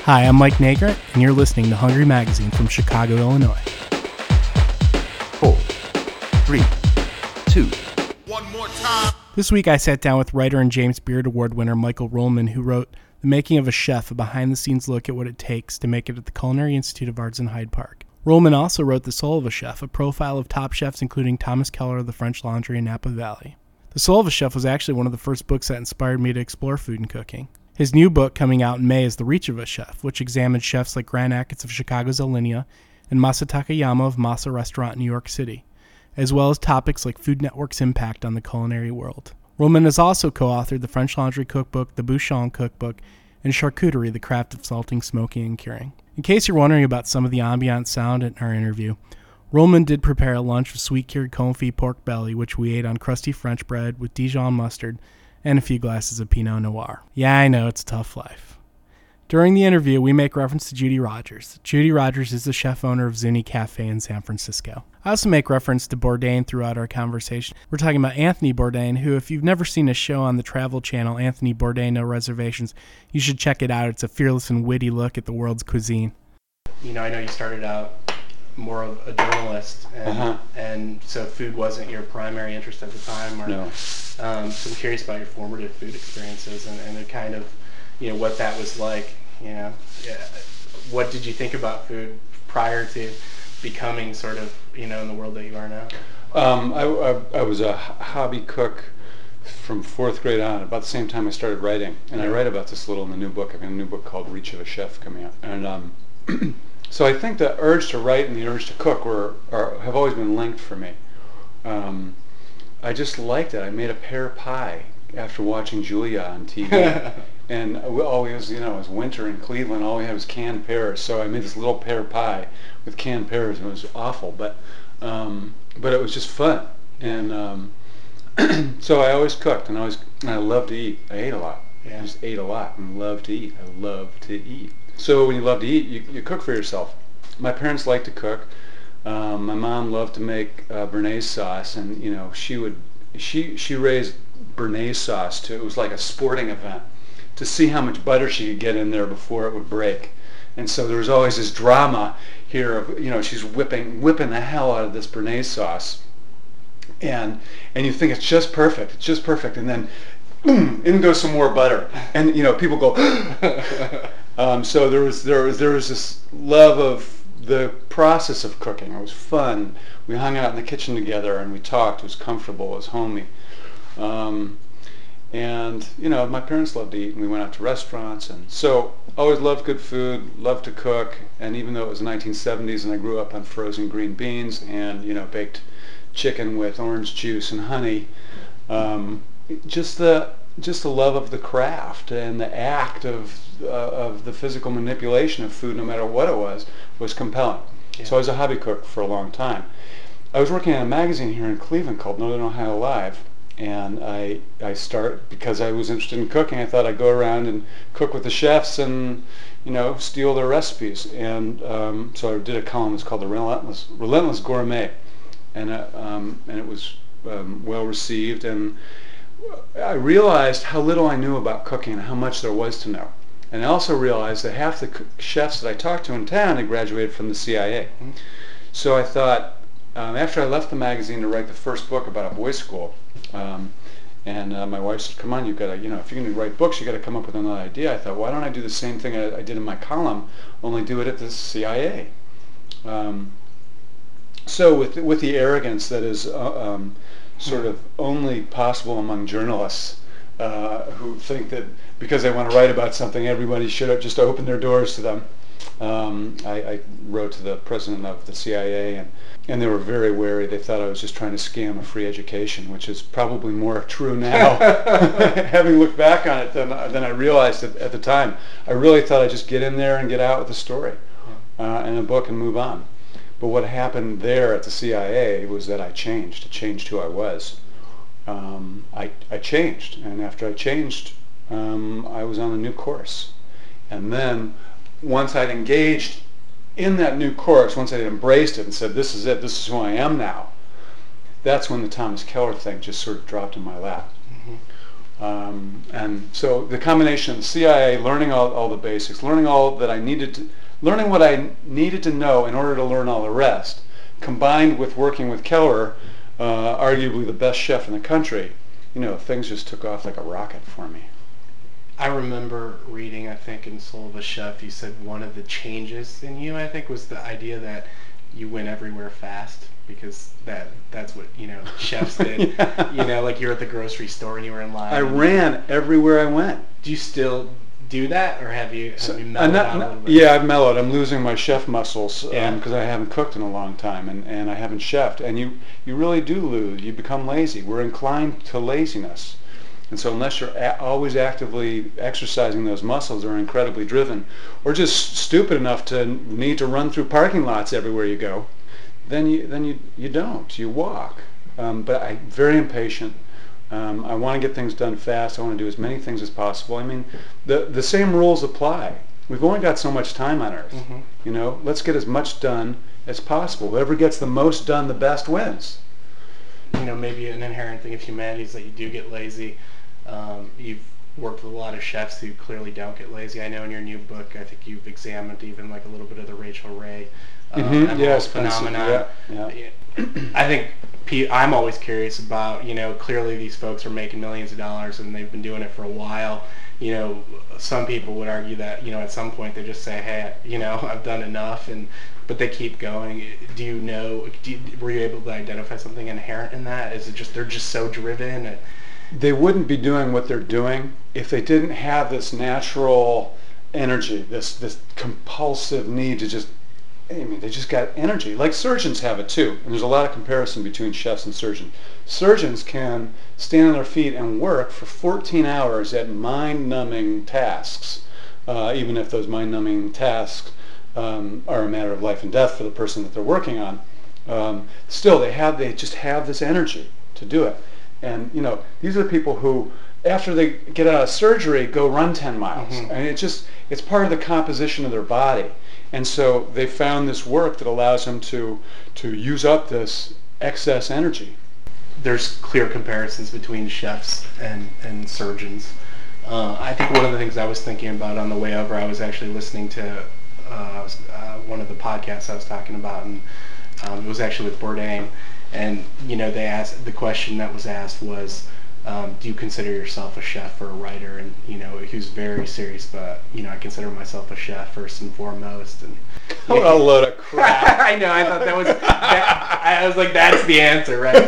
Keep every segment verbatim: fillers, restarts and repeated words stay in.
Hi, I'm Mike Nagrant, and you're listening to Hungry Magazine from Chicago, Illinois. Four, three, two. One more time. This week I sat down with writer and James Beard Award winner Michael Ruhlman, who wrote The Making of a Chef, a behind-the-scenes look at what it takes to make it at the Culinary Institute of Arts in Hyde Park. Ruhlman also wrote The Soul of a Chef, a profile of top chefs including Thomas Keller of the French Laundry in Napa Valley. The Soul of a Chef was actually one of the first books that inspired me to explore food and cooking. His new book coming out in May is The Reach of a Chef, which examines chefs like Grant Achatz of Chicago's Alinea and Masa Takayama of Masa Restaurant in New York City, as well as topics like Food Network's impact on the culinary world. Ruhlman has also co-authored the French Laundry Cookbook, the Bouchon Cookbook, and Charcuterie, the Craft of Salting, Smoking, and Curing. In case you're wondering about some of the ambient sound in our interview, Ruhlman did prepare a lunch of sweet-cured confit pork belly, which we ate on crusty French bread with Dijon mustard and a few glasses of Pinot Noir. Yeah, I know, it's a tough life. During the interview, we make reference to Judy Rogers. Judy Rogers is the chef-owner of Zuni Cafe in San Francisco. I also make reference to Bourdain throughout our conversation. We're talking about Anthony Bourdain, who, if you've never seen a show on the Travel Channel, Anthony Bourdain, No Reservations, you should check it out. It's a fearless and witty look at the world's cuisine. You know, I know you started out more of a journalist, and, uh-huh. and so food wasn't your primary interest at the time. Or, no. Um, so I'm curious about your formative food experiences and, and the kind of, you know, what that was like. You know, yeah. What did you think about food prior to becoming sort of, you know, in the world that you are now? Um, I, I, I was a hobby cook from fourth grade on, about the same time I started writing. And I write about this a little in the new book. I've got a new book called Reach of a Chef coming out. And um, so I think the urge to write and the urge to cook were are, have always been linked for me. Um, I just liked it. I made a pear pie after watching Julia on T V. And always, you know, it was winter in Cleveland. All we had was canned pears. So I made this little pear pie with canned pears, and it was awful, but um, but it was just fun. And um, so I always cooked, and I always and I loved to eat. I ate a lot. Yeah. I just ate a lot and loved to eat. I love to eat. So when you love to eat, you, you cook for yourself. My parents liked to cook. Um, my mom loved to make uh, Béarnaise sauce, and you know, she would she she raised Béarnaise sauce to. It was like a sporting event, to see how much butter she could get in there before it would break. And so there was always this drama here of, you know, she's whipping whipping the hell out of this Béarnaise sauce. And and you think it's just perfect, it's just perfect. And then, boom, in goes some more butter. And, you know, people go, um, so there was, there was, there was this love of the process of cooking. It was fun. We hung out in the kitchen together and we talked. It was comfortable, it was homey. Um, And, you know, my parents loved to eat, and we went out to restaurants, and so always loved good food, loved to cook, and even though it was the nineteen seventies and I grew up on frozen green beans and, you know, baked chicken with orange juice and honey, um, just the just the love of the craft and the act of uh, of the physical manipulation of food, no matter what it was, was compelling. Yeah. So I was a hobby cook for a long time. I was working on a magazine here in Cleveland called Northern Ohio Live. And I I start because I was interested in cooking. I thought I'd go around and cook with the chefs and, you know, steal their recipes. And um, so I did a column. It's called the Relentless Relentless Gourmet, and uh, um, and it was um, well received. And I realized how little I knew about cooking and how much there was to know. And I also realized that half the co- chefs that I talked to in town had graduated from the C I A. Mm-hmm. So I thought, um, after I left the magazine to write the first book about a boys' school. Um, and uh, my wife said, come on, you've got to, you know, if you're going to write books, you've got to come up with another idea. I thought, why don't I do the same thing I, I did in my column, only do it at the C I A? Um, so with with the arrogance that is uh, um, sort of only possible among journalists uh, who think that because they want to write about something, everybody should have just opened their doors to them. Um, I, I wrote to the president of the C I A, and, and they were very wary. They thought I was just trying to scam a free education, which is probably more true now, having looked back on it than, than I realized at, at the time. I really thought I'd just get in there and get out with a story uh, and a book and move on. But what happened there at the C I A was that I changed. It changed who I was. Um, I, I changed, and after I changed, um, I was on a new course. And then once I'd engaged in that new course, once I'd embraced it and said, this is it, this is who I am now, that's when the Thomas Keller thing just sort of dropped in my lap. Um, and so the combination of the C I A, learning all, all the basics, learning all that I needed to, learning what I needed to know in order to learn all the rest, combined with working with Keller, uh, arguably the best chef in the country, you know, things just took off like a rocket for me. I remember reading, I think, in Soul of a Chef, you said one of the changes in you, I think, was the idea that you went everywhere fast, because that that's what, you know, chefs did. Yeah. You know, like you're at the grocery store and you were in line. I ran everywhere I went. Do you still do that, or have you, have so, you mellowed not, out not, a little bit? Yeah, I've mellowed. I'm losing my chef muscles because Yeah. um, I haven't cooked in a long time, and, and I haven't chefed. And you, you really do lose. You become lazy. We're inclined to laziness. And so unless you're a- always actively exercising those muscles or incredibly driven, or just stupid enough to need to run through parking lots everywhere you go, then you then you, you don't. You walk. Um, but I'm very impatient. Um, I want to get things done fast. I want to do as many things as possible. I mean, the the same rules apply. We've only got so much time on Earth. Mm-hmm. You know, let's get as much done as possible. Whoever gets the most done, the best wins. You know, maybe an inherent thing of humanity is that you do get lazy. Um, you've worked with a lot of chefs who clearly don't get lazy. I know in your new book, I think you've examined even like a little bit of the Rachel Ray uh, Mm-hmm. Yes, phenomenon. Yeah, yeah. I think P- I'm always curious about, you know, clearly these folks are making millions of dollars and they've been doing it for a while. You know, some people would argue that, you know, at some point they just say, hey, you know, I've done enough, and but they keep going. Do you know, do you, were you able to identify something inherent in that? Is it just they're just so driven? And, they wouldn't be doing what they're doing if they didn't have this natural energy, this this compulsive need to just, I mean, they just got energy. Like surgeons have it too. And there's a lot of comparison between chefs and surgeons. Surgeons can stand on their feet and work for fourteen hours at mind-numbing tasks, uh, even if those mind-numbing tasks um, are a matter of life and death for the person that they're working on. Um, still, they have they just have this energy to do it. And, you know, these are the people who, after they get out of surgery, go run ten miles. Mm-hmm. And it just, it's part of the composition of their body. And so they found this work that allows them to, to use up this excess energy. There's clear comparisons between chefs and, and surgeons. Uh, I think one of the things I was thinking about on the way over, I was actually listening to uh, uh, one of the podcasts I was talking about, and um, it was actually with Bourdain. And, you know, they asked, the question that was asked was, um, do you consider yourself a chef or a writer? And, you know, he was very serious, but, you know, I consider myself a chef first and foremost. And What a load of crap. I know, I thought that was, that, I was like, that's the answer, right?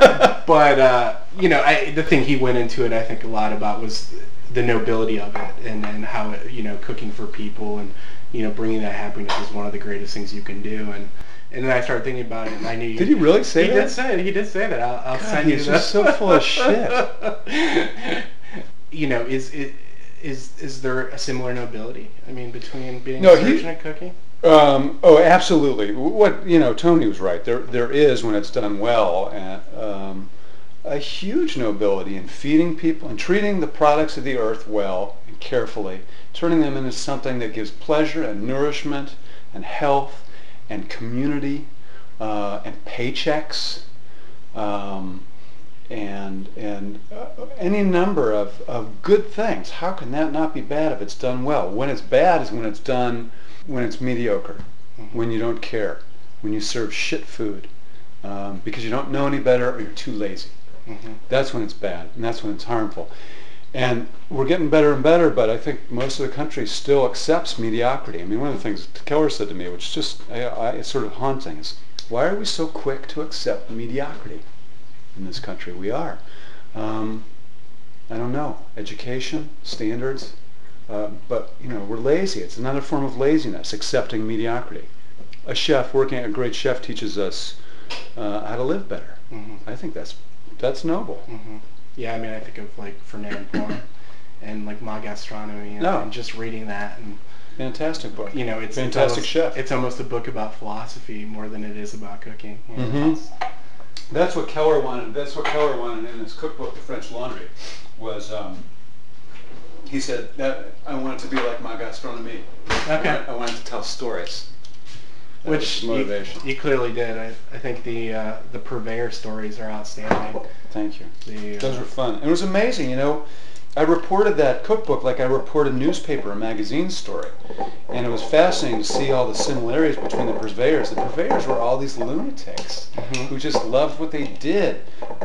But, uh, you know, I, the thing he went into it, I think, a lot about was the nobility of it, and, and how, it, you know, cooking for people and, you know, bringing that happiness is one of the greatest things you can do. And And then I started thinking about it, and I knew you... Did he really say he that? He did say it. He did say that. I'll, I'll God, send you he's that. just so full of shit. You know, is it is is there a similar nobility? I mean, between being No, a surgeon he- and cooking? Um, oh, absolutely. What, you know, Tony was right. There, there is, when it's done well, and, um, a huge nobility in feeding people and treating the products of the earth well and carefully, turning them into something that gives pleasure and nourishment and health and community, uh, and paychecks, um, and and uh, any number of, of good things. How can that not be bad if it's done well? When it's bad is when it's done, when it's mediocre, mm-hmm. when you don't care, when you serve shit food, um, because you don't know any better or you're too lazy. Mm-hmm. That's when it's bad, and that's when it's harmful. And we're getting better and better, but I think most of the country still accepts mediocrity. I mean, one of the things Keller said to me, which just I, I, it's sort of haunting, is why are we so quick to accept mediocrity in this country? We are. Um, I don't know. Education, standards, uh, but you know, we're lazy. It's another form of laziness, accepting mediocrity. A chef, working a great chef, teaches us uh, how to live better. Mm-hmm. I think that's that's noble. Mm-hmm. Yeah, I mean, I think of like Fernand Point and like Ma Gastronomy, and, no. and just reading that, and fantastic book. You know, it's fantastic it's almost, chef. It's almost a book about philosophy more than it is about cooking. You know? Mm-hmm. That's what Keller wanted. That's what Keller wanted in his cookbook, The French Laundry. Was um, he said that I want it to be like Ma Gastronomy. Okay. I, want, I wanted to tell stories. That Which was motivation. You, you clearly did. I, I think the uh, the purveyor stories are outstanding. Thank you. The, uh, Those were fun. It was amazing, you know. I reported that cookbook like I report a newspaper, a magazine story. And it was fascinating to see all the similarities between the purveyors. The purveyors were all these lunatics Mhm. who just loved what they did.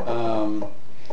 Um,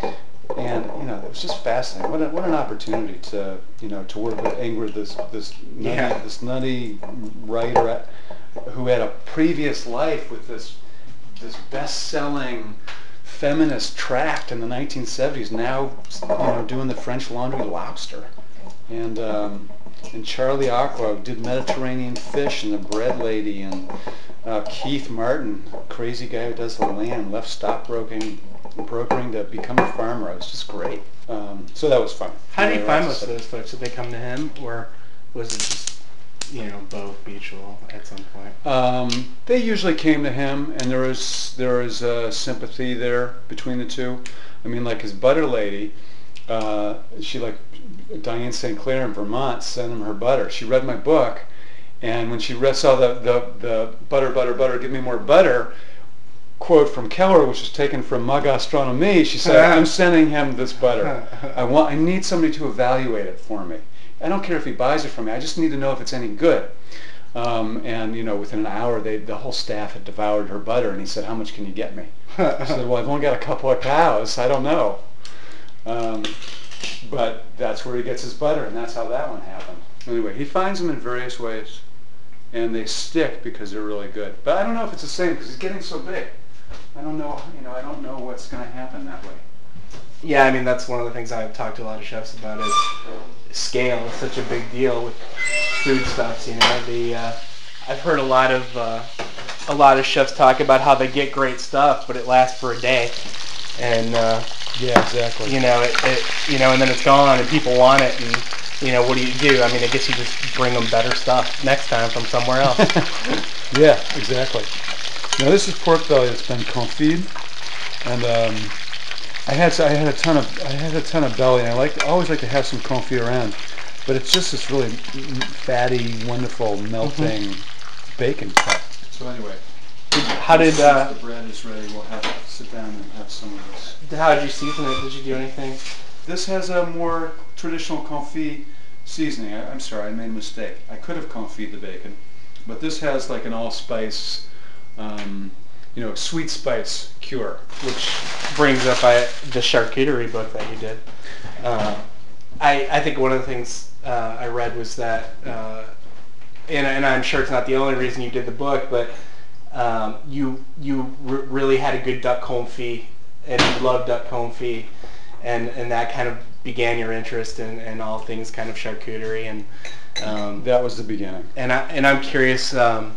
and, you know, it was just fascinating. What, a, what an opportunity to, you know, to work with Ingrid, this, this, nutty, Yeah. this nutty writer who had a previous life with this, this best-selling feminist tract in the nineteen seventies, now, you know, doing the French Laundry Lobster. And um, and Charlie Aqua did Mediterranean Fish and The Bread Lady, and uh, Keith Martin, crazy guy who does the land, left stockbroking brokering to become a farmer. It was just great. Um, so that was fun. How did you Yeah, find that's- most of those folks? Did they come to him, or was it just, you know, both mutual at some point? Um, they usually came to him, and there was there was uh, sympathy there between the two. I mean, like his butter lady, uh, she like Diane Saint Clair in Vermont sent him her butter. She read my book, and when she read, saw the, the the butter butter butter, give me more butter quote from Keller, which was taken from Ma Gastronomie, she said, "I'm sending him this butter. I want I need somebody to evaluate it for me. I don't care if he buys it from me. I just need to know if it's any good." Um, and you know, within an hour, they the whole staff had devoured her butter. And he said, "How much can you get me?" I said, "Well, I've only got a couple of cows. I don't know." Um, but that's where he gets his butter, and that's how that one happened. Anyway, he finds them in various ways, and they stick because they're really good. But I don't know if it's the same because he's getting so big. I don't know. You know, I don't know what's going to happen that way. Yeah, I mean, that's one of the things I've talked to a lot of chefs about is scale is such a big deal with foodstuffs. You know, the uh, I've heard a lot of uh, a lot of chefs talk about how they get great stuff, but it lasts for a day, and uh, Yeah, exactly. you know, it, it you know, and then it's gone, and people want it, and you know, what do you do? I mean, I guess you just bring them better stuff next time from somewhere else. Yeah, exactly. Now this is pork belly that's been confit, and um, I had I had a ton of I had a ton of belly, and I like I always like to have some confit around, but it's just this really fatty, wonderful, melting mm-hmm. bacon cut. So anyway, How did uh, the bread is ready, we'll have to sit down and have some of this. how did you season it? Did you do anything? This has a more traditional confit seasoning. I, I'm sorry, I made a mistake. I could have confit the bacon, but this has like an allspice, um, you know, sweet spice cure. Which brings up I, the charcuterie book that you did. Uh, I I think one of the things uh, I read was that, uh, and, and I'm sure it's not the only reason you did the book, but um, you you r- really had a good duck confit, and you loved duck confit, and and that kind of began your interest in, in all things kind of charcuterie, and um, That was the beginning. and I and I'm curious. Um,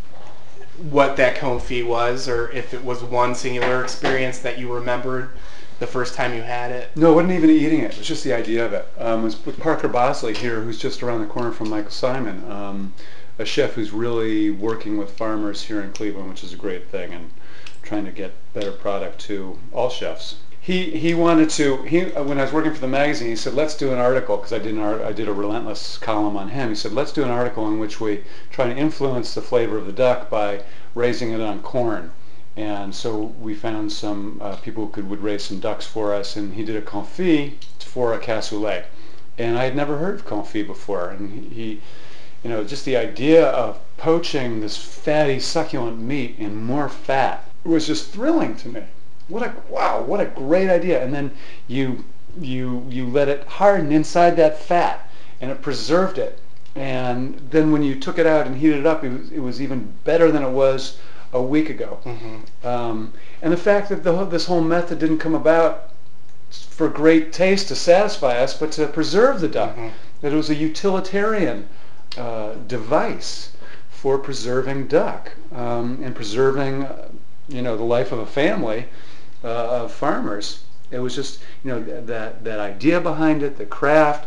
what that confit was, or if it was one singular experience that you remembered the first time you had it. No, it wasn't even eating it. It was just the idea of it. Um, it was with Parker Bosley here, who's just around the corner from Michael Simon, um, a chef who's really working with farmers here in Cleveland, which is a great thing, and trying to get better product to all chefs. He he wanted to. He when I was working for the magazine, he said, "Let's do an article," because I did an art, I did a Relentless column on him. He said, "Let's do an article in which we try to influence the flavor of the duck by raising it on corn." And so we found some uh, people who could would raise some ducks for us, and he did a confit for a cassoulet. And I had never heard of confit before, and he, he you know, just the idea of poaching this fatty, succulent meat in more fat was just thrilling to me. What a wow! What a great idea! And then you you you let it harden inside that fat, and it preserved it. And then when you took it out and heated it up, it was, it was even better than it was a week ago. Mm-hmm. Um, and the fact that the, this whole method didn't come about for great taste to satisfy us, but to preserve the duck. Mm-hmm. That it was a utilitarian uh, device for preserving duck um, and preserving, uh, you know, the life of a family uh, of farmers. It was just, you know, that that idea behind it, the craft,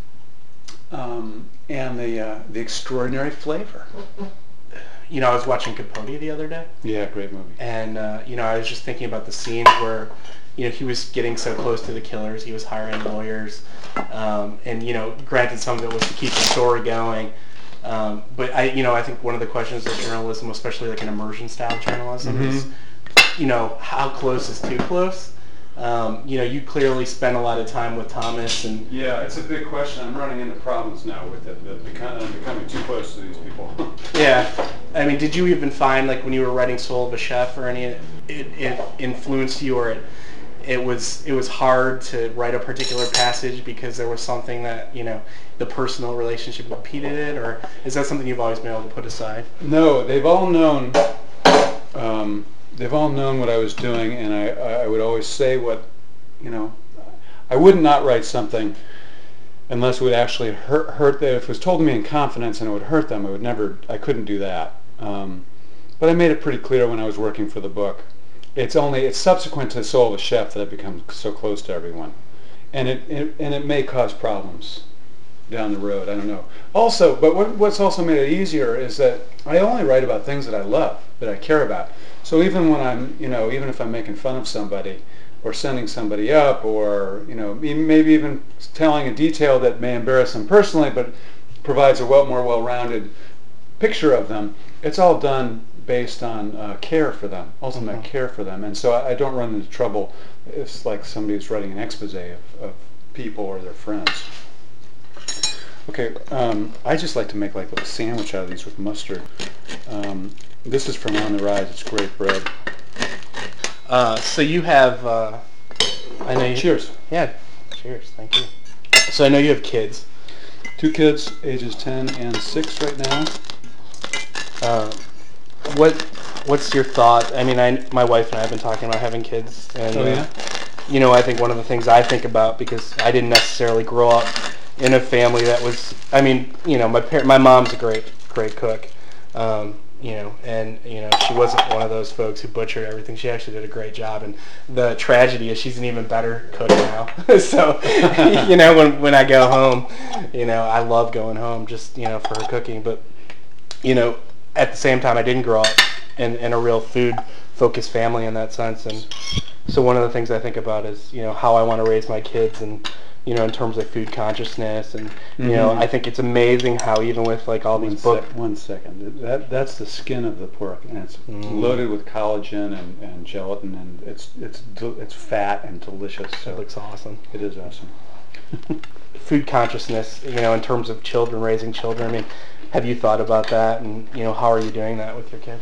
um, and the uh, the extraordinary flavor. You know, I was watching Capote the other day, Yeah, great movie. and uh, you know, I was just thinking about the scenes where, you know, he was getting so close to the killers, he was hiring lawyers, um, and you know, granted, some of it was to keep the story going, Um, but I, you know, I think one of the questions of journalism, especially like an immersion style journalism, mm-hmm. is, you know, how close is too close? Um, you know, you clearly spent a lot of time with Thomas, and yeah, it's a big question. I'm running into problems now with it. That become, I'm becoming too close to these people. Yeah, I mean, did you even find like when you were writing Soul of a Chef or any, it, it influenced you, or it it was it was hard to write a particular passage because there was something that, you know, the personal relationship impeded it, or is that something you've always been able to put aside? No, they've all known. Um, They've all known what I was doing, and I, I would always say what, you know, I would not write something unless it would actually hurt, hurt them. If it was told to me in confidence and it would hurt them, I would never, I couldn't do that. Um, but I made it pretty clear when I was working for the book. It's only, it's subsequent to Soul of a Chef that I've become so close to everyone. And it, it and it may cause problems down the road, I don't know. Also, but what, what's also made it easier is that I only write about things that I love, that I care about. So even when I'm, you know, even if I'm making fun of somebody or sending somebody up or, you know, maybe even telling a detail that may embarrass them personally but provides a well, more well-rounded picture of them, it's all done based on uh, care for them, ultimate mm-hmm. care for them. And so I, I don't run into trouble. It's like somebody's writing an expose of, of people or their friends. Okay, um, I just like to make like a sandwich out of these with mustard. Um, this is from On the Rise. It's great bread. Uh, so you have, uh, I know you... Cheers. Yeah, cheers. Thank you. So I know you have kids. Two kids, ages ten and six right now. Uh, what What's your thought? I mean, I, my wife and I have been talking about having kids. And, oh, yeah? Uh, you know, I think one of the things I think about, because I didn't necessarily grow up in a family that was, I mean, you know, my par- my mom's a great, great cook, um, you know, and, you know, she wasn't one of those folks who butchered everything. She actually did a great job, and the tragedy is she's an even better cook now. So, you know, when when I go home, you know, I love going home just, you know, for her cooking, but, you know, at the same time, I didn't grow up in, in a real food-focused family in that sense, and so one of the things I think about is, you know, how I want to raise my kids, and, you know, in terms of food consciousness, and, you mm-hmm. know, I think it's amazing how even with, like, all one these books... Sec- one second. That That's the skin of the pork, and it's mm. loaded with collagen and, and gelatin, and it's it's it's fat and delicious. So it looks awesome. It is awesome. Food consciousness, you know, in terms of children, raising children, I mean, have you thought about that, and, you know, how are you doing that with your kid?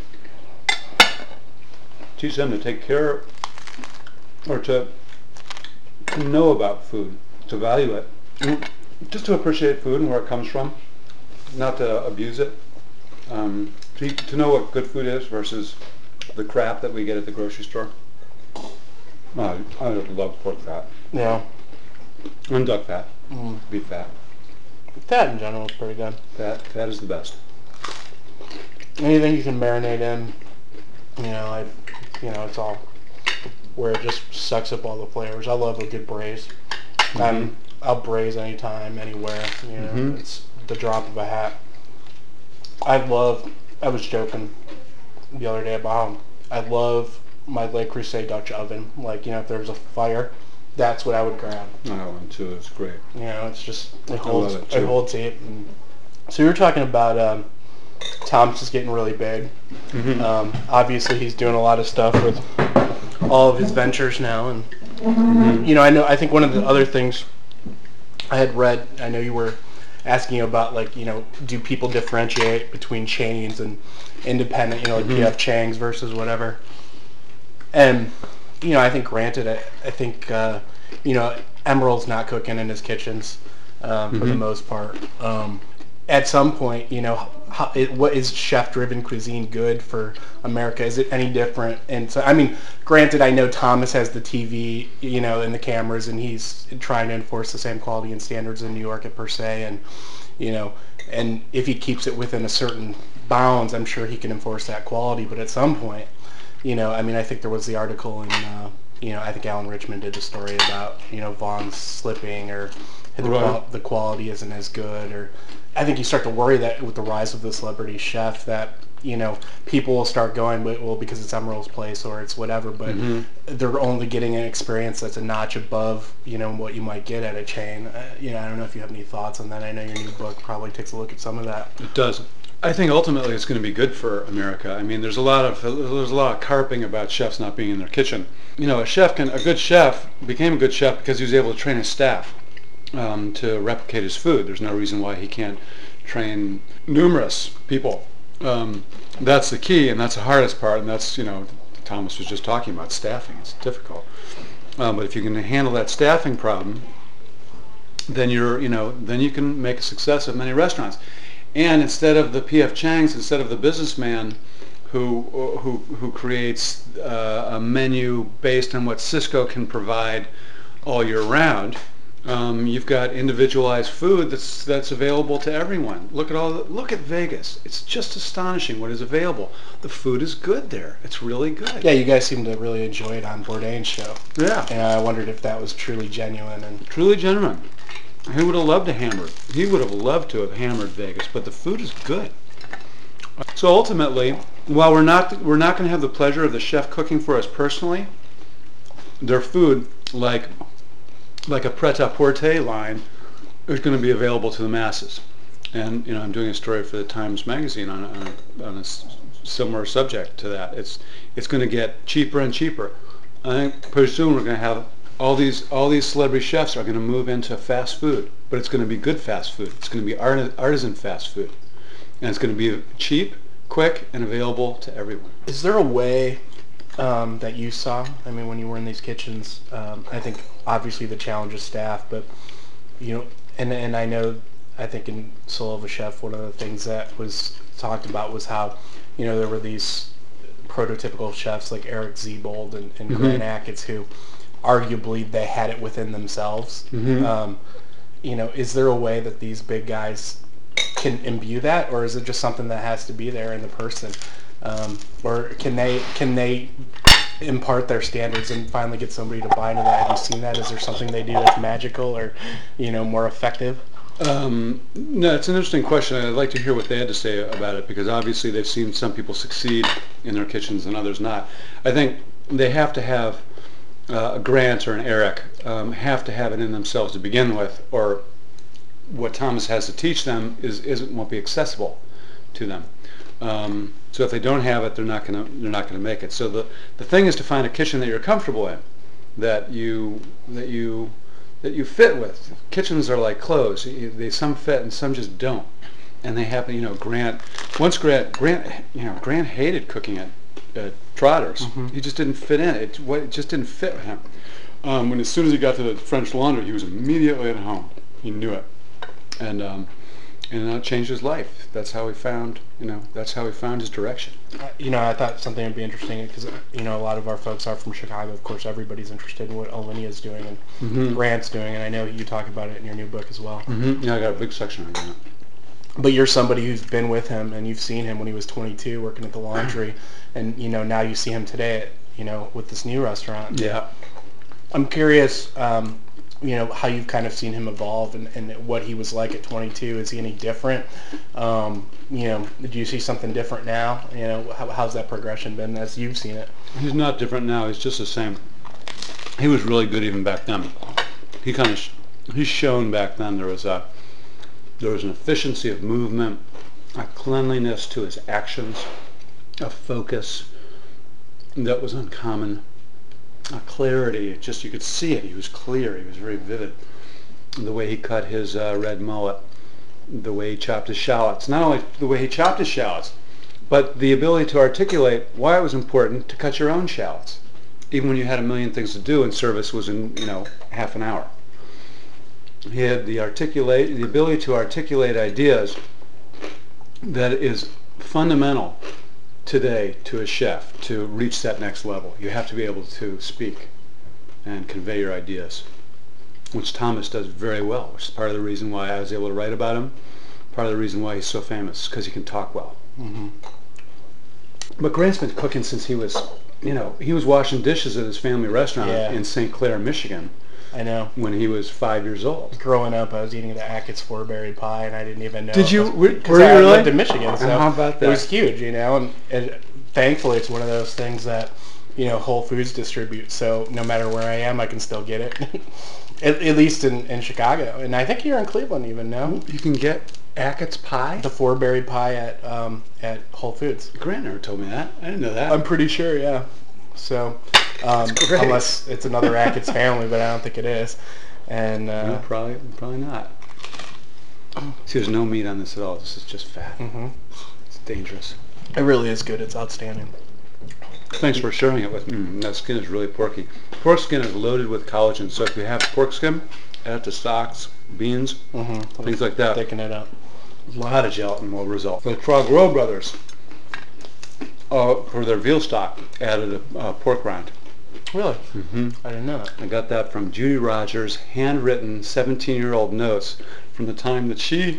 Teach them to take care, or to, to know about food, to value it, just to appreciate food and where it comes from, not to abuse it, um, to, to know what good food is versus the crap that we get at the grocery store. Oh, I love pork fat. Yeah. And duck fat, mm. beef fat. Fat in general is pretty good. Fat, fat is the best. Anything you can marinate in, you know, I, you know, it's all where it just sucks up all the flavors. I love a good braise. Mm-hmm. Um, I'll braise anytime, anywhere. You know, mm-hmm. It's the drop of a hat. I love. I was joking the other day about how I love my Le Creuset Dutch oven. Like, you know, if there's a fire, that's what I would grab. I want one too. It's great. You know, it's just it holds it, it holds heat. And so we were talking about um, Thomas is getting really big. Mm-hmm. Um, obviously, he's doing a lot of stuff with all of his ventures now, and mm-hmm. you know, I know. I think one of the other things I had read, I know you were asking about, like, you know, do people differentiate between chains and independent? You know, like, mm-hmm. you have Chang's versus whatever. And you know, I think, granted, I, I think uh, you know, Emerald's not cooking in his kitchens um, mm-hmm. for the most part. Um, at some point, you know, how, it, what is chef-driven cuisine good for America? Is it any different? And so, I mean, granted, I know Thomas has the T V, you know, and the cameras, and he's trying to enforce the same quality and standards in New York at per se, and you know, and if he keeps it within a certain bounds, I'm sure he can enforce that quality. But at some point, you know, I mean, I think there was the article in, uh, you know, I think Alan Richmond did the story about, you know, Vaughn's slipping, or the, right. qual- the quality isn't as good, or I think you start to worry that with the rise of the celebrity chef that, you know, people will start going, well, because it's Emeril's Place or it's whatever, but mm-hmm. they're only getting an experience that's a notch above, you know, what you might get at a chain. Uh, you know, I don't know if you have any thoughts on that. I know your new book probably takes a look at some of that. It does. I think ultimately it's going to be good for America. I mean, there's a lot of there's a lot of carping about chefs not being in their kitchen. You know, a chef can a good chef became a good chef because he was able to train his staff um, to replicate his food. There's no reason why he can't train numerous people. Um, that's the key, and that's the hardest part, and that's, you know, Thomas was just talking about staffing. It's difficult, um, but if you can handle that staffing problem, then you're, you know, then you can make a success of many restaurants. And instead of the P F Chang's, instead of the businessman who who who creates uh, a menu based on what Sysco can provide all year round, um, you've got individualized food that's that's available to everyone. Look at all the, look at Vegas. It's just astonishing what is available. The food is good there. It's really good. Yeah, you guys seem to really enjoy it on Bourdain's show. Yeah, and I wondered if that was truly genuine and truly genuine. He would have loved to hammer. He would have loved to have hammered Vegas, but the food is good. So ultimately, while we're not we're not going to have the pleasure of the chef cooking for us personally, their food, like like a pret-a-porter line, is going to be available to the masses. And you know, I'm doing a story for the Times Magazine on on a, on a similar subject to that. It's it's going to get cheaper and cheaper. I think pretty soon we're going to have all these all these celebrity chefs are going to move into fast food, but it's going to be good fast food. It's going to be art, artisan fast food, and it's going to be cheap, quick, and available to everyone. Is there a way um, that you saw? I mean, when you were in these kitchens, um, I think obviously the challenge is staff, but you know, and and I know, I think in Soul of a Chef, one of the things that was talked about was how, you know, there were these prototypical chefs like Eric Ziebold and, and mm-hmm. Grant Achatz who arguably they had it within themselves. Mm-hmm. Um, you know, is there a way that these big guys can imbue that, or is it just something that has to be there in the person? Um, or can they can they impart their standards and finally get somebody to buy into that? Have you seen that? Is there something they do that's magical or, you know, more effective? Um, no, it's an interesting question. I'd like to hear what they had to say about it, because obviously they've seen some people succeed in their kitchens and others not. I think they have to have Uh, a Grant or an Eric um, have to have it in themselves to begin with, or what Thomas has to teach them is isn't won't be accessible to them. Um, so if they don't have it, they're not gonna they're not gonna make it. So the the thing is to find a kitchen that you're comfortable in, that you that you that you fit with. Kitchens are like clothes; they some fit and some just don't. And they happen, you know. Grant once Grant Grant you know Grant hated cooking at Uh, Trotters. Mm-hmm. He just didn't fit in. It, it just didn't fit with him. Um, when as soon as he got to the French Laundry, he was immediately at home. He knew it, and um, and that changed his life. That's how he found, you know, that's how he found his direction. Uh, you know, I thought something would be interesting because you know a lot of our folks are from Chicago. Of course, everybody's interested in what Alinea is doing and mm-hmm. Grant's doing, and I know you talk about it in your new book as well. Mm-hmm. Yeah, I got a big section on that. But you're somebody who's been with him and you've seen him when he was twenty-two working at the laundry, and you know now you see him today at, you know, with this new restaurant. Yeah. I'm curious, um, you know, how you've kind of seen him evolve and, and what he was like at twenty-two. Is he any different? Um, you know, do you see something different now? You know, how, how's that progression been as you've seen it? He's not different now. He's just the same. He was really good even back then. He kind of, sh- he's shown back then there was a There was an efficiency of movement, a cleanliness to his actions, a focus that was uncommon, a clarity. It just, you could see it. He was clear. He was very vivid. The way he cut his uh, red mullet, the way he chopped his shallots. Not only the way he chopped his shallots, but the ability to articulate why it was important to cut your own shallots, even when you had a million things to do and service was in, you know, half an hour. He had the articulate, the ability to articulate ideas that is fundamental today to a chef to reach that next level. You have to be able to speak and convey your ideas, which Thomas does very well, which is part of the reason why I was able to write about him, part of the reason why he's so famous, because he can talk well. Mm-hmm. But Grant's been cooking since he was, you know, he was washing dishes at his family restaurant yeah. in Saint Clair, Michigan, I know. When he was five years old. Growing up, I was eating the Achatz four-berry pie, and I didn't even know. Did you? Because Were you I really? lived in Michigan, so How about that? It was huge, you know. And, and thankfully, it's one of those things that, you know, Whole Foods distributes. So no matter where I am, I can still get it. at, at least in, in Chicago, and I think here in Cleveland, even no. You can get Achatz pie. The four-berry pie at um, at Whole Foods. Grant never told me that. I didn't know that. I'm pretty sure, yeah. So, um, unless it's another Achatz family, but I don't think it is. And uh, no, probably probably not. See, there's no meat on this at all. This is just fat. Mm-hmm. It's dangerous. It really is good. It's outstanding. Thanks for sharing it with me. Mm, that skin is really porky. Pork skin is loaded with collagen, so if you have pork skin, add it to stocks, beans, mm-hmm. things like that. Thicken it up. A lot of gelatin will result. The Trogro brothers, uh, for their veal stock, added a uh, pork rind. Really? Mm-hmm. I didn't know that. I got that from Judy Rogers' handwritten seventeen-year-old notes from the time that she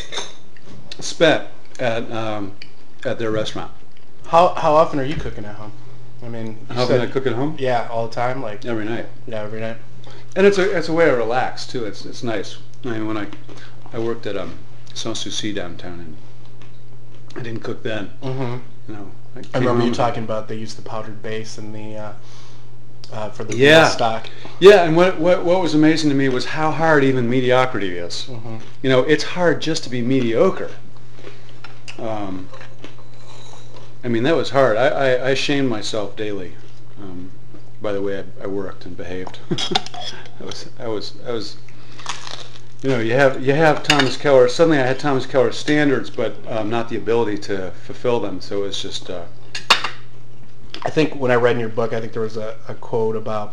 spent at um, at their restaurant. How how often are you cooking at home? I mean, you How said, often I cook at home? Yeah, all the time, like Every night. Yeah, every night. And it's a it's a way to relax too. It's it's nice. I mean, when I I worked at um Sans Souci downtown, and I didn't cook then. Mm-hmm. You know, I, I remember you talking about they use the powdered base and the uh, uh, for the yeah. veal stock. Yeah, and what, what what was amazing to me was how hard even mediocrity is. Mm-hmm. You know, it's hard just to be mediocre. Um, I mean, that was hard. I, I, I shamed myself daily um, by the way I, I worked and behaved. I was I was I was. You know, you have you have Thomas Keller. Suddenly, I had Thomas Keller's standards, but um, not the ability to fulfill them. So it was just. Uh, I think when I read in your book, I think there was a, a quote about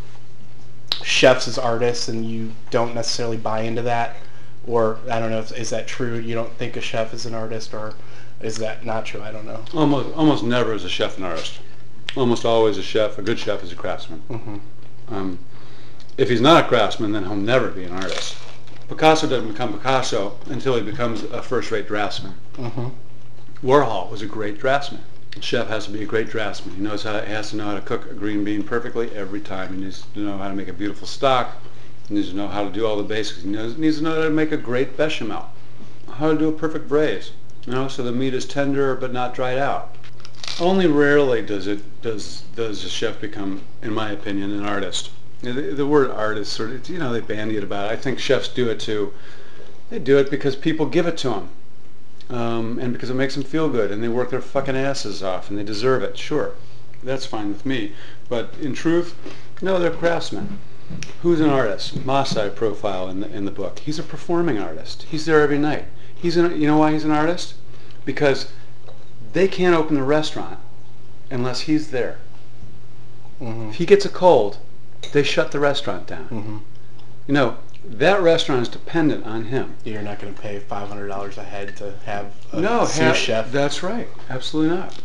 chefs as artists, and you don't necessarily buy into that, or I don't know, is, is that true? You don't think a chef is an artist, or is that not true? I don't know. almost almost never is a chef an artist. Almost always a chef, a good chef, is a craftsman. Mm-hmm. Um, if he's not a craftsman, then he'll never be an artist. Picasso doesn't become Picasso until he becomes a first-rate draftsman. Mm-hmm. Warhol was a great draftsman. A chef has to be a great draftsman. He knows how he has to know how to cook a green bean perfectly every time. He needs to know how to make a beautiful stock. He needs to know how to do all the basics. He knows, needs to know how to make a great bechamel. How to do a perfect braise. You know, so the meat is tender but not dried out. Only rarely does it does does a chef become, in my opinion, an artist. The, the word artist sort of, you know, they bandy it about. I think chefs do it too. They do it because people give it to them. Um, and because it makes them feel good, and they work their fucking asses off, and they deserve it. Sure, that's fine with me. But in truth, no, they're craftsmen. Who's an artist? Masa I profile in the in the book. He's a performing artist. He's there every night. He's an, you know why he's an artist? Because they can't open the restaurant unless he's there. Mm-hmm. If he gets a cold, they shut the restaurant down. Mm-hmm. You know, that restaurant is dependent on him. You're not going to pay five hundred dollars a head to have a no, sous ha- chef. That's right. Absolutely not.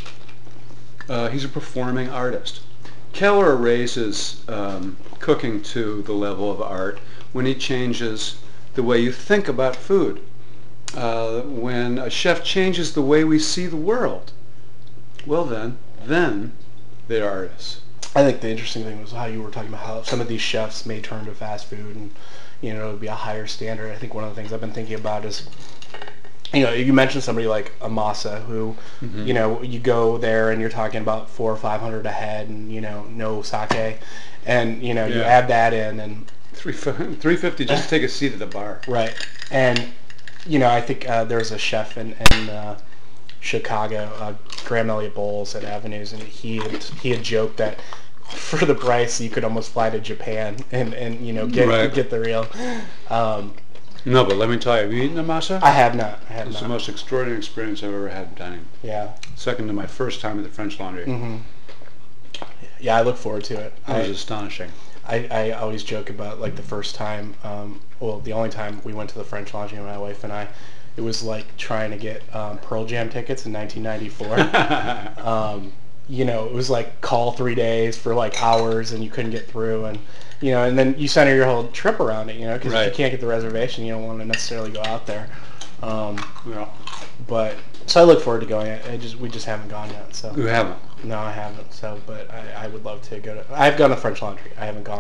Uh, he's a performing artist. Keller raises um, cooking to the level of art when he changes the way you think about food. Uh, when a chef changes the way we see the world, well then, then they're artists. I think the interesting thing was how you were talking about how some of these chefs may turn to fast food and, you know, it would be a higher standard. I think one of the things I've been thinking about is, you know, you mentioned somebody like a Masa who, mm-hmm. you know, you go there and you're talking about four or five hundred a head and, you know, no sake. And, you know, yeah. you add that in and... Three, three fifty just to take a seat at the bar. Right. And, you know, I think uh, there's a chef in... in uh, Chicago, uh, Graham Elliott Bowles at Avenues, and he had, he had joked that for the price you could almost fly to Japan and, and you know get right. get the real. Um, no, but let me tell you, have you eaten a Masa? I have not. I have it's not. the most extraordinary experience I've ever had dining. Yeah. Second to my first time at the French Laundry. Mm-hmm. Yeah, I look forward to it. It was I, astonishing. I, I always joke about like the first time, um, well, the only time we went to the French Laundry, my wife and I. It was like trying to get um, Pearl Jam tickets in nineteen ninety-four. um, you know, it was like call three days for like hours, and you couldn't get through, and you know, and then you center your whole trip around it, you know, because right. if you can't get the reservation, you don't want to necessarily go out there. Um, yeah. But so I look forward to going. I just we just haven't gone yet. So you haven't? No, I haven't. So, but I, I would love to go to. I've gone to French Laundry. I haven't gone to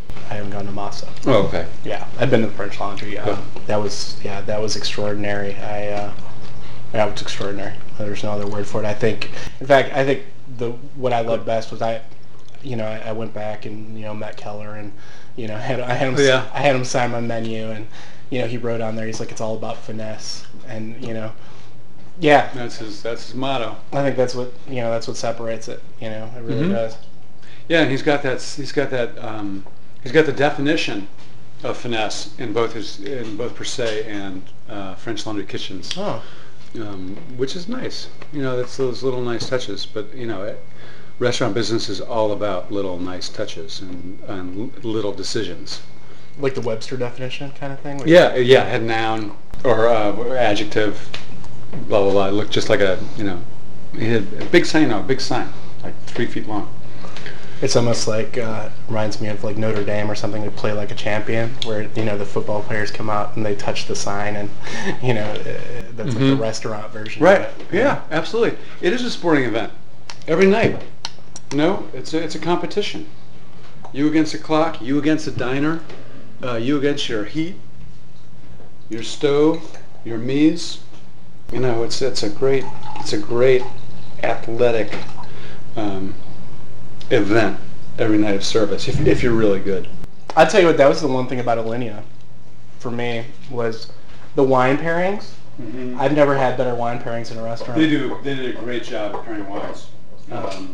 I haven't gone to Masa. Oh, okay. Yeah, I've been to the French Laundry. Um, Good. that was yeah, that was extraordinary. I uh, yeah, it was extraordinary. There's no other word for it. I think, in fact, I think the what I loved best was I, you know, I, I went back and you know met Keller and you know had I had him Yeah. I had him sign my menu and you know he wrote on there he's like it's all about finesse and you know. Yeah, That's his. That's his motto. I think that's what you know. That's what separates it. You know, it really Mhm. does. Yeah, and he's got that. He's got that. Um, he's got the definition of finesse in both his in both Per Se and uh, French Laundry Kitchens, Oh, um, which is nice. You know, that's those little nice touches. But you know, it, restaurant business is all about little nice touches and, and l- little decisions. like the Webster definition kind of thing. Like, Yeah, yeah. Head noun or uh, adjective. Blah blah blah. It looked just like a you know, he had a big sign. No, a big sign, like three feet long. It's almost like uh, reminds me of like Notre Dame or something. They play like a champion, where you know the football players come out and they touch the sign, and you know uh, that's like the Mhm. restaurant version. Right. Of it. Yeah, absolutely. It is a sporting event. Every night. No, it's a, it's a competition. You against the clock, you against the diner, uh, you against your heat, your stove, your mise. You know, it's it's a great it's a great athletic um, event every night of service if if you're really good. I'll tell you what. That was the one thing about Alinea, for me, was the wine pairings. Mm-hmm. I've never had better wine pairings in a restaurant. They do. They did a great job of pairing wines. Um,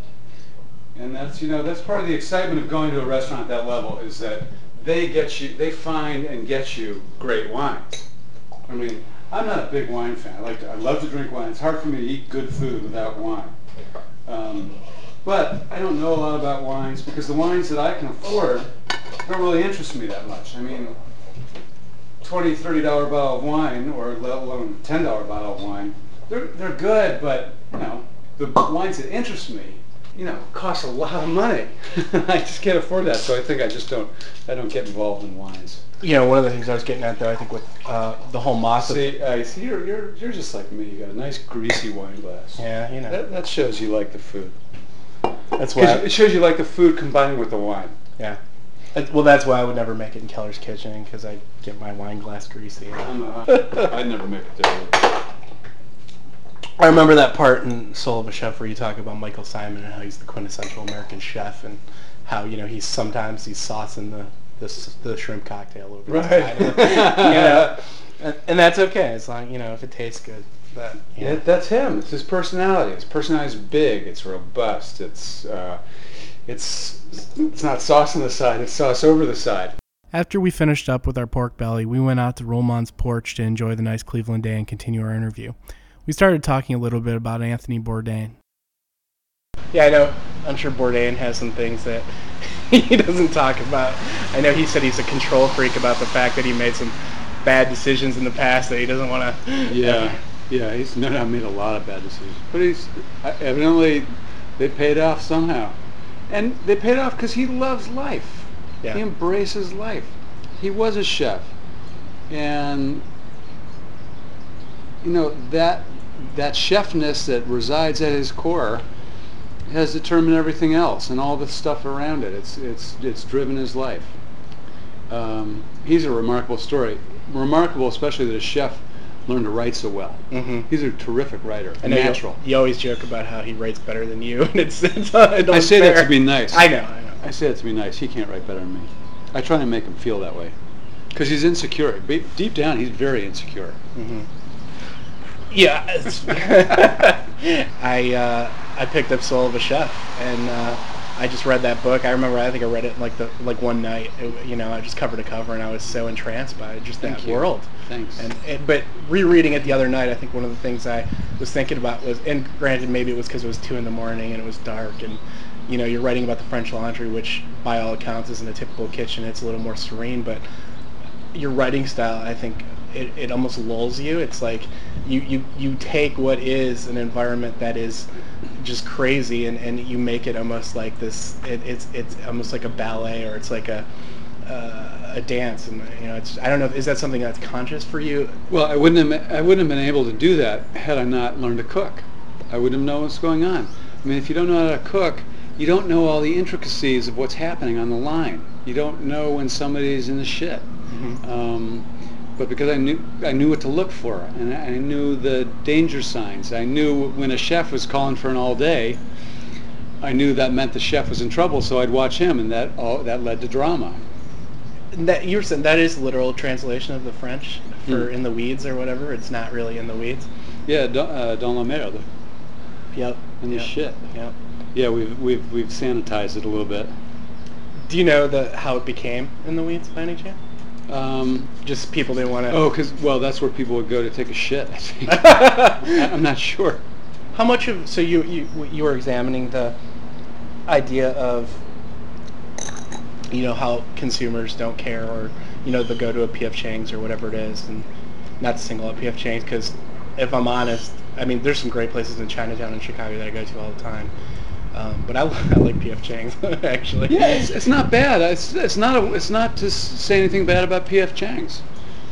and that's you know that's part of the excitement of going to a restaurant at that level is that they get you, they find and get you great wines. I mean, I'm not a big wine fan. I like to, I love to drink wine. It's hard for me to eat good food without wine. Um, but I don't know a lot about wines because the wines that I can afford don't really interest me that much. I mean, twenty, thirty dollar bottle of wine, or let alone ten dollar bottle of wine, they're they're good, but you know, the wines that interest me, you know, cost a lot of money. I just can't afford that, so I think I just don't I don't get involved in wines. You know, one of the things I was getting at though, I think with uh, the whole Masa. See, I see you're you're you're just like me. You got a nice greasy wine glass. Yeah, you know. That, that shows you like the food. That's 'Cause why. it shows you like the food combining with the wine. Yeah. That- Well, that's why I would never make it in Keller's Kitchen because I get my wine glass greasy. I'm a, I'd never make it there. I remember that part in Soul of a Chef where you talk about Michael Simon and how he's the quintessential American chef and how you know he's sometimes he's saucing the the, s- the shrimp cocktail over the Right. side. Of it, you know? and, and that's okay as long you know if it tastes good. But you know. Yeah, that's him. It's his personality. His personality is big. It's robust. It's uh, it's it's not sauce on the side. It's sauce over the side. After we finished up with our pork belly, we went out to Rollmon's porch to enjoy the nice Cleveland day and continue our interview. We started talking a little bit about Anthony Bourdain. Yeah, I know. I'm sure Bourdain has some things that he doesn't talk about. I know he said he's a control freak about the fact that he made some bad decisions in the past that he doesn't want to. Yeah, yeah. He's no doubt made a lot of bad decisions, but he's evidently they paid off somehow, and they paid off because he loves life. Yeah. He embraces life. He was a chef, and you know that that chefness that resides at his core has determined everything else and all the stuff around it. It's it's it's driven his life. Um, he's a remarkable story. Remarkable, especially that a chef learned to write so well. Mm-hmm. He's a terrific writer. I know Natural. You, you always joke about how he writes better than you, and it's it's. Uh, it I say that to be nice. I know, I know. I say that to be nice. He can't write better than me. I try to make him feel that way because he's insecure. Be- Deep down, he's very insecure. Mm-hmm. Yeah, I uh, I picked up Soul of a Chef, and uh, I just read that book. I remember I think I read it like the like one night. It, you know, I just cover to cover, and I was so entranced by just that Thank you. world. Thanks. And it, but rereading it the other night, I think one of the things I was thinking about was, and granted maybe it was because it was two in the morning and it was dark, and you know you're writing about the French Laundry, which by all accounts isn't a typical kitchen. It's a little more serene, but your writing style, I think. It, it almost lulls you. It's like you, you, you take what is an environment that is just crazy and, and you make it almost like this. It, it's it's almost like a ballet or it's like a uh, a dance. And you know, it's I don't know. Is that something that's conscious for you? Well, I wouldn't have I wouldn't have been able to do that had I not learned to cook. I wouldn't have known what's going on. I mean, if you don't know how to cook, you don't know all the intricacies of what's happening on the line. You don't know when somebody's in the shit. Mm-hmm. Um, but because I knew I knew what to look for, and I knew the danger signs. I knew when a chef was calling for an all day, I knew that meant the chef was in trouble, so I'd watch him, and that all, that led to drama. That you were saying that is literal translation of the French for Mm. in the weeds or whatever. It's not really in the weeds. Yeah, dans, uh, dans la merde, Yep. in the Yep. shit. Yep. Yeah, we've we've we've sanitized it a little bit. Do you know the how it became in the weeds by any chance? Um, Just people didn't want to. oh, because well, that's where people would go to take a shit. I think. I- I'm not sure. How much of so you you you were examining the idea of you know how consumers don't care, or you know they'll go to a P F Chang's or whatever it is, and not to single out P F Chang's because if I'm honest, I mean there's some great places in Chinatown in Chicago that I go to all the time, um, but I, I like P F Chang's actually. Yeah, it's, it's not bad. It's it's not a, it's not to s- say anything bad about P F Chang's.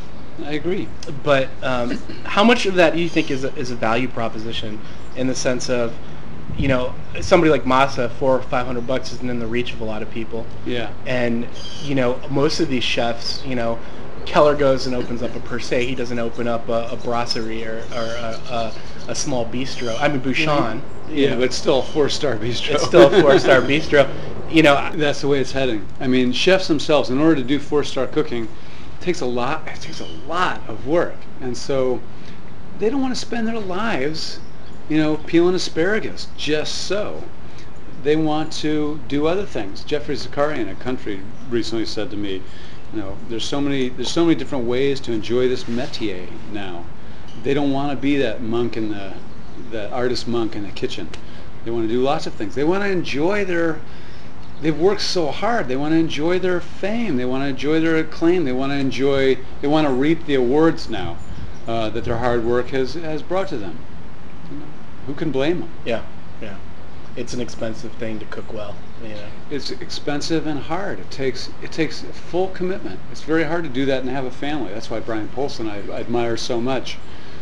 I agree. But um, how much of that do you think is a, is a value proposition in the sense of, you know, somebody like Masa, four or five hundred bucks isn't in the reach of a lot of people. Yeah. And, you know, most of these chefs, you know, Keller goes and opens up a Per Se. He doesn't open up a, a brasserie or, or a, a, a small bistro. I mean, Bouchon. Yeah, but it's still a four-star bistro. It's still a four-star bistro. You know, That's the way it's heading. I mean, chefs themselves, in order to do four-star cooking, it takes a lot. It takes a lot of work, and so they don't want to spend their lives, you know, peeling asparagus just so. They want to do other things. Jeffrey Zakarian at Country recently said to me, you know, there's so many there's so many different ways to enjoy this métier now. They don't want to be that monk in the that artist monk in the kitchen. They want to do lots of things. They want to enjoy their they've worked so hard. They want to enjoy their fame. They want to enjoy their acclaim. They want to enjoy they want to reap the awards now uh, that their hard work has has brought to them. You know, who can blame them? yeah, yeah. It's an expensive thing to cook well, you know. It's expensive and hard. It takes it takes full commitment. It's very hard to do that and have a family. That's why Brian Polson I, I admire so much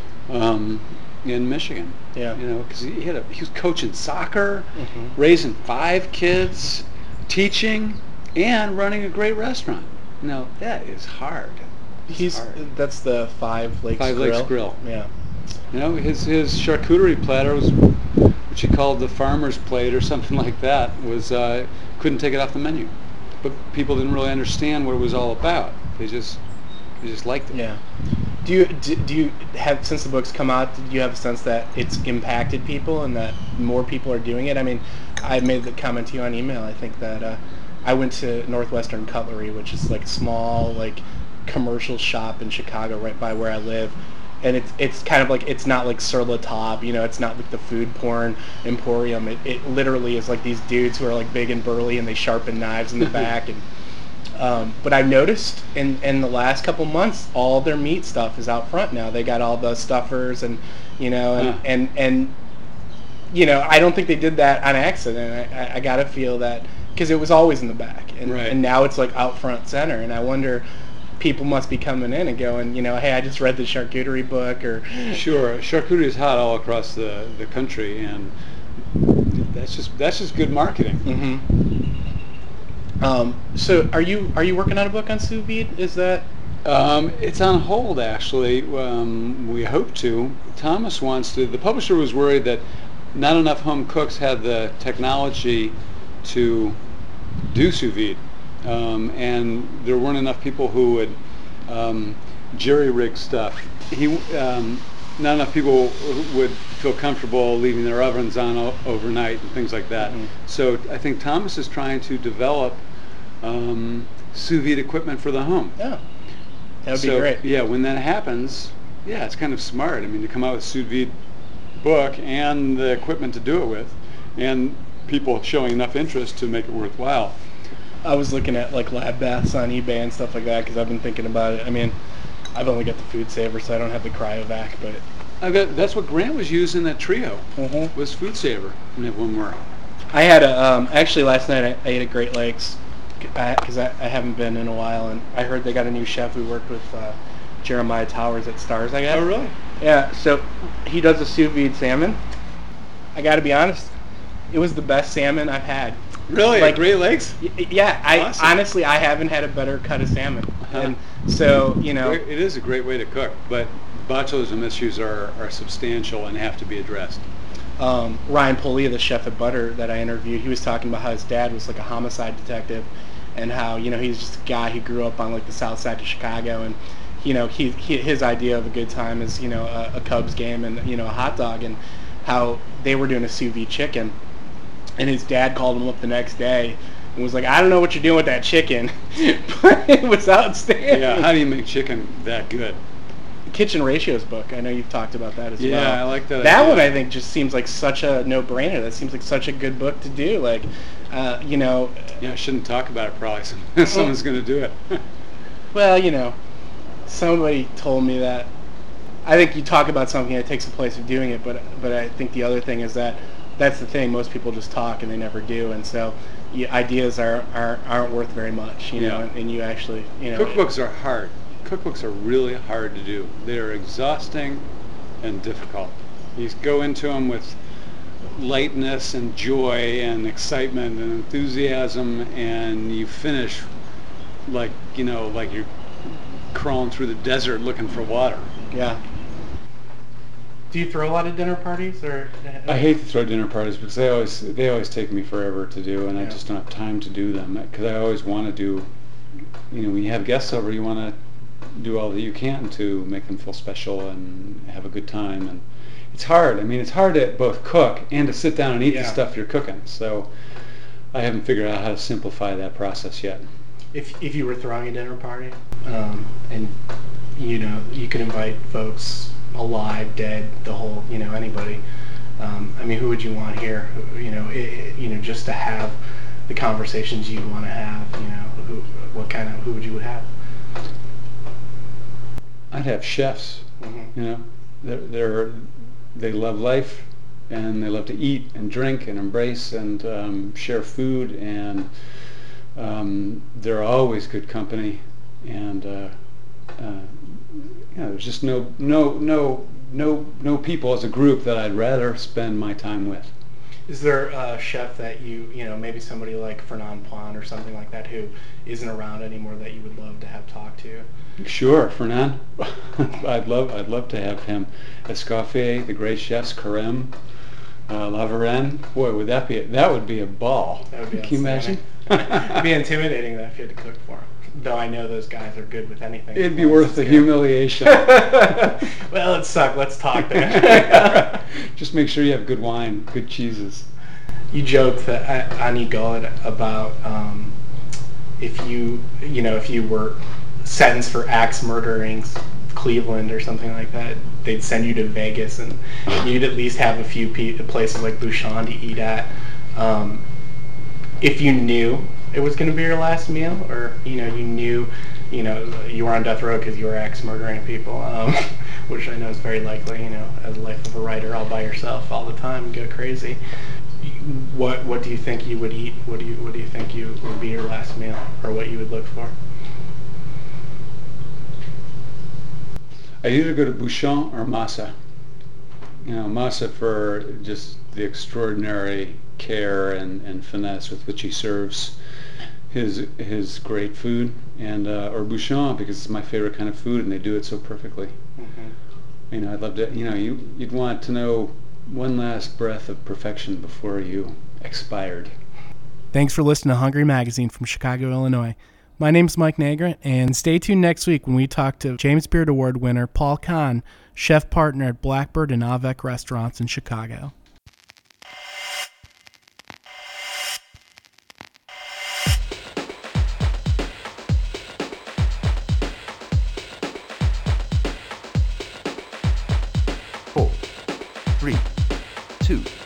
um, in Michigan. Yeah. You know, because he had a he was coaching soccer, Mhm. raising five kids, teaching, and running a great restaurant. Now that is hard. It's He's hard. that's the Five Lakes Five Grill. Lakes Grill. Yeah. You know, his his charcuterie platter was, which he called the farmer's plate or something like that, was uh, couldn't take it off the menu. But people didn't really understand what it was all about. They just they just liked it. Yeah. Do you do, do you have since the book's come out? Do you have a sense that it's impacted people and that more people are doing it? I mean, I made the comment to you on email. I think that uh, I went to Northwestern Cutlery, which is like a small like commercial shop in Chicago, right by where I live. And it's it's kind of like it's not like Sur La Table, you know, it's not like the food porn emporium. It it literally is like these dudes who are like big and burly and they sharpen knives in the back. And um, but I've noticed in in the last couple months, all their meat stuff is out front now. They got all the stuffers and you know and Huh. and, and you know I don't think they did that on accident. I, I, I gotta feel that because it was always in the back, and Right. and now it's like out front center. And I wonder. People must be coming in and going, you know, hey, I just read the charcuterie book, or Sure, charcuterie is hot all across the, the country, and that's just that's just good marketing. Mm-hmm. Um, so, are you are you working on a book on sous vide? Is that Um, it's on hold, actually. Um, we hope to. Thomas wants to. The publisher was worried that not enough home cooks had the technology to do sous vide, um, and there weren't enough people who would um, jerry-rig stuff. He, um, not enough people would feel comfortable leaving their ovens on o- overnight and things like that. Mhm. So I think Thomas is trying to develop um, sous vide equipment for the home. yeah, that would So, be great. Yeah, when that happens, yeah, it's kind of smart. I mean, to come out with a sous vide book and the equipment to do it with, and people showing enough interest to make it worthwhile. I was looking at like lab baths on eBay and stuff like that because I've been thinking about it. I mean, I've only got the Food Saver, so I don't have the cryovac, but I got, that's what Grant was using, that trio, Mhm. was Food Saver. And have one more. I had a um, actually last night I, I ate at Great Lakes because I, I, I haven't been in a while, and I heard they got a new chef who worked with uh, Jeremiah Towers at Stars, I guess. Oh, really? Yeah, so he does a sous vide salmon. I got to be honest, it was the best salmon I've had. Really? Like, At Great Lakes? Y- yeah, I Awesome. honestly I haven't had a better cut of salmon, Uh-huh. and so you know. It is a great way to cook, but botulism issues are, are substantial and have to be addressed. Um, Ryan Pulley, the chef at Butter that I interviewed, he was talking about how his dad was like a homicide detective, and how you know he's just a guy who grew up on like the south side of Chicago, and you know he, he his idea of a good time is you know a, a Cubs game and you know a hot dog, and how they were doing a sous vide chicken, and his dad called him up the next day and was like, I don't know what you're doing with that chicken, but it was outstanding. Yeah, how do you make chicken that good? Kitchen Ratios book. I know you've talked about that as Yeah, well. I like that That idea. one I think just seems like such a no-brainer. That seems like such a good book to do. Like, uh, you know. Yeah, I shouldn't talk about it probably. Someone's going to do it. Well, you know, somebody told me that. I think you talk about something that takes the place of doing it, but but I think the other thing is that that's the thing. Most people just talk and they never do, and so you, ideas are, are aren't worth very much. You know, Yeah. and, and you actually you know. Cookbooks are hard. Cookbooks are really hard to do. They're exhausting and difficult. You go into them with lightness and joy and excitement and enthusiasm, and you finish like, you know, like you're crawling through the desert looking for water. Yeah. Do you throw a lot of dinner parties, or? I hate to throw dinner parties because they always they always take me forever to do, and I Yeah. just don't have time to do them because I always want to do. You know, when you have guests over, you want to do all that you can to make them feel special and have a good time, and it's hard. I mean, it's hard to both cook and to sit down and eat Yeah. the stuff you're cooking. So I haven't figured out how to simplify that process yet. If if you were throwing a dinner party, um, and you know you could invite folks alive, dead, the whole, you know, anybody. Um, I mean, who would you want here? Who- You know, it, you know, just to have the conversations you want to have. You know, who, what kind of who would you would have? I'd have chefs. Mm-hmm. You know, they're, they're they love life and they love to eat and drink and embrace and um, share food, and um, they're always good company, and uh, uh, you know, there's just no no no no no people as a group that I'd rather spend my time with. Is there a chef that you, you know, maybe somebody like Fernand Plan or something like that who isn't around anymore that you would love to have talk to? Sure, Fernand. I'd love I'd love to have him. Escoffier, the great chefs, Carême, uh, La Varenne. Boy, would that be a, that would be a ball. That would be Can you imagine? It'd be intimidating though if you had to cook for them. Though I know those guys are good with anything. It'd be worth the humiliation. Well, it sucked. Let's talk then. Just make sure you have good wine, good cheeses. You joked that uh, on eGullet about um, if you, you know, if you were sentenced for axe murdering Cleveland or something like that, they'd send you to Vegas and you'd at least have a few pe- places like Bouchon to eat at. Um, if you knew it was going to be your last meal, or you know, you knew, you know, you were on death row because you were axe murdering people, um, which I know is very likely. You know, as a life of a writer, all by yourself all the time, go crazy. What what do you think you would eat? What do you what do you think you would be your last meal, or what you would look for? I either go to Bouchon or Massa. You know, Massa for just the extraordinary care and, and finesse with which he serves his his great food, and uh, or Bouchon because it's my favorite kind of food and they do it so perfectly. Mm-hmm. You know, I'd love to. You know, you you'd want to know one last breath of perfection before you expired. Thanks for listening to Hungry Magazine from Chicago, Illinois. My name's Mike Nagrant, and stay tuned next week when we talk to James Beard Award winner Paul Kahn, chef partner at Blackbird and Avec restaurants in Chicago. Four, three, two,